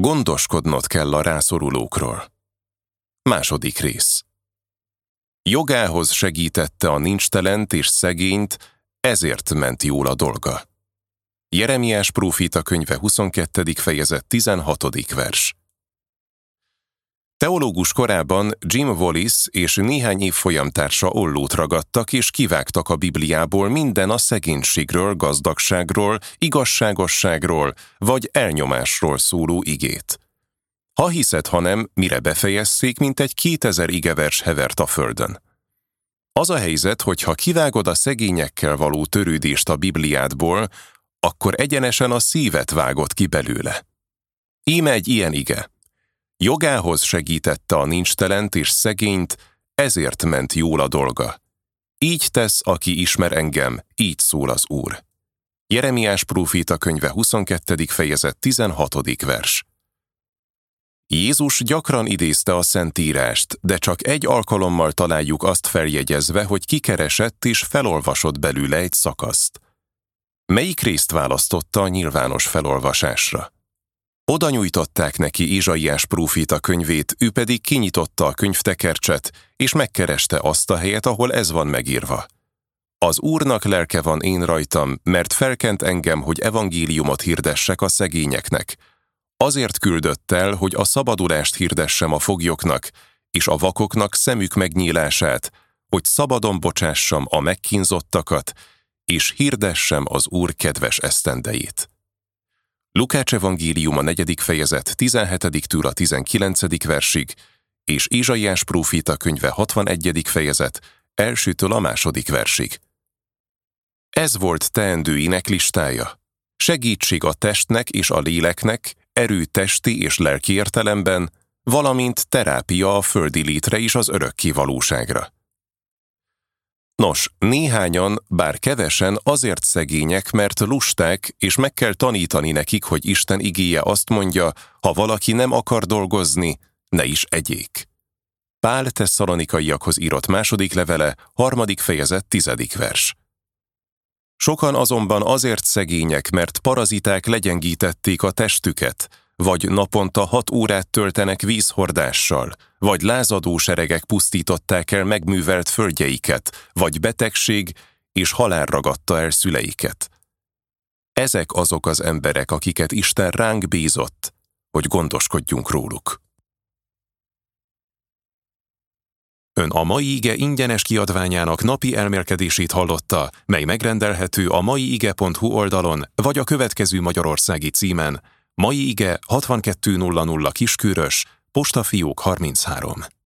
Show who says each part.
Speaker 1: Gondoskodnod kell a rászorulókról. Második rész. Jogához segítette a nincstelent és szegényt, ezért ment jól a dolga. Jeremiás próféta könyve 22. fejezet 16. vers. Teológus korában Jim Wallis és néhány évfolyamtársa ollót ragadtak és kivágtak a Bibliából minden a szegénységről, gazdagságról, igazságosságról vagy elnyomásról szóló igét. Ha hiszed, ha nem, mire befejezzék, mint egy 2000 igevers hevert a földön. Az a helyzet, hogy ha kivágod a szegényekkel való törődést a Bibliádból, akkor egyenesen a szívet vágod ki belőle. Íme egy ilyen ige. Jogához segítette a nincstelent és szegényt, ezért ment jól a dolga. Így tesz, aki ismer engem, így szól az Úr. Jeremiás próféta könyve 22. fejezet 16. vers. Jézus gyakran idézte a Szentírást, de csak egy alkalommal találjuk azt feljegyezve, hogy kikeresett és felolvasott belőle egy szakaszt. Melyik részt választotta a nyilvános felolvasásra? Oda nyújtották neki Ézsaiás próféta könyvét, ő pedig kinyitotta a könyvtekercset, és megkereste azt a helyet, ahol ez van megírva. Az Úrnak lelke van én rajtam, mert felkent engem, hogy evangéliumot hirdessek a szegényeknek. Azért küldött el, hogy a szabadulást hirdessem a foglyoknak, és a vakoknak szemük megnyílását, hogy szabadon bocsássam a megkínzottakat, és hirdessem az Úr kedves esztendejét. Lukács evangélium a 4. fejezet 17-től a 19. versig, és Ézsaiás próféta könyve 61. fejezet 1-től a 2. versig. Ez volt teendőinek listája. Segítség a testnek és a léleknek, erő testi és lelki értelemben, valamint terápia a földi létre és az örökké valóságra. Nos, néhányan, bár kevesen azért szegények, mert lusták, és meg kell tanítani nekik, hogy Isten igéje azt mondja, ha valaki nem akar dolgozni, ne is egyék. Pál Tesszalonikaiakhoz írott második levele, 3. fejezet 10. vers. Sokan azonban azért szegények, mert paraziták legyengítették a testüket, vagy naponta 6 órát töltenek vízhordással, vagy lázadó seregek pusztították el megművelt földjeiket, vagy betegség és halál ragadta el szüleiket. Ezek azok az emberek, akiket Isten ránk bízott, hogy gondoskodjunk róluk. Ön a mai ige ingyenes kiadványának napi elmélkedését hallotta, mely megrendelhető a maiige.hu oldalon, vagy a következő magyarországi címen: Mai ige 6200 Kiskörös, postafiók 33.